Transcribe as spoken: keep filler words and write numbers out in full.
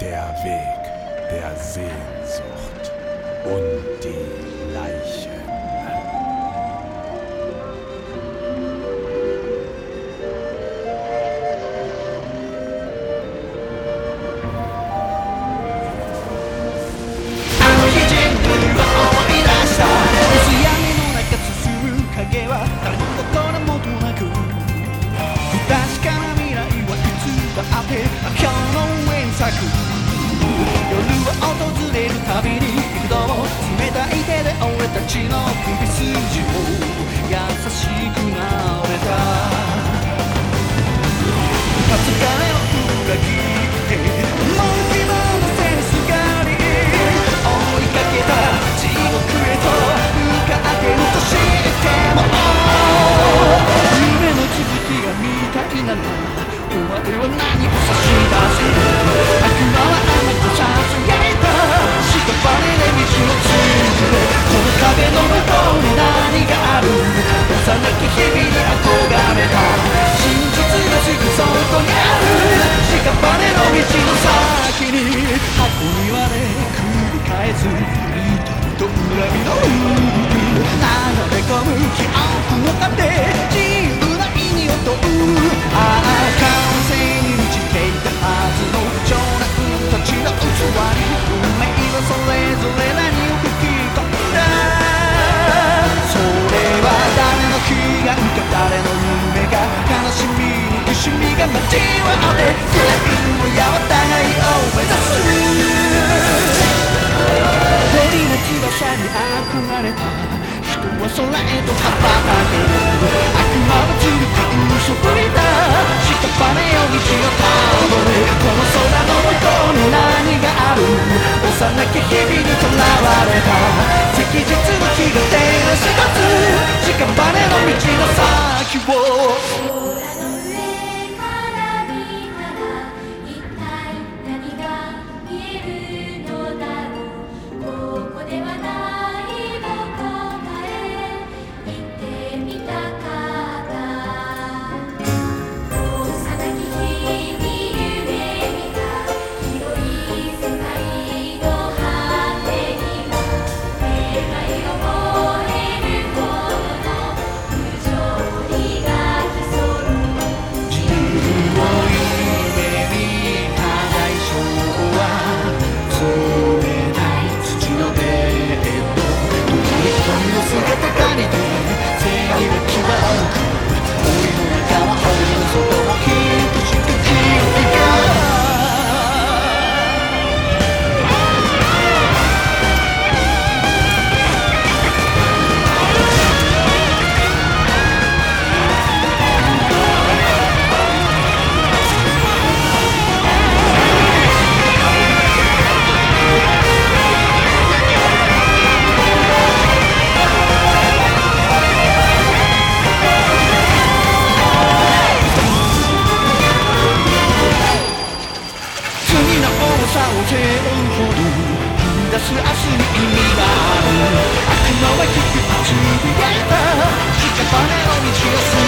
Der Weg der Sehnsucht und die Leichen. 夜は訪れるたびに幾度も冷たい手で俺たちの首筋を優しくなれた初彼を裏切ってもう希望のセンスがり追いかけた地獄へと向かってるとしても夢の続きが見たいならお前は何を差し出す悪魔はあなたさすがいた屍で道をつくれこの壁の向こうに何がある幼き日々に憧れた真実がすぐそこにある屍の道の先に箱庭で繰り返す痛みと恨みの流れ込む記憶の盾自由な意味を問うああ完成に満ちていたはずの情熱たちの器に運命はそれぞれ何を吹き込んだそれは誰の悲願か誰の夢が悲しみに苦しみが交わってフレームやお互いを目指す鳥の翼に憧れた人は空へと羽ばたける悪魔はずるく嘘ぶりだ屍よ道をたどれこの空の向こうに何がある幼き日々にとらわれた赤日の日が照らし出す屍の道の先を明日に意味がある悪魔は低くつぶやいた屍の道を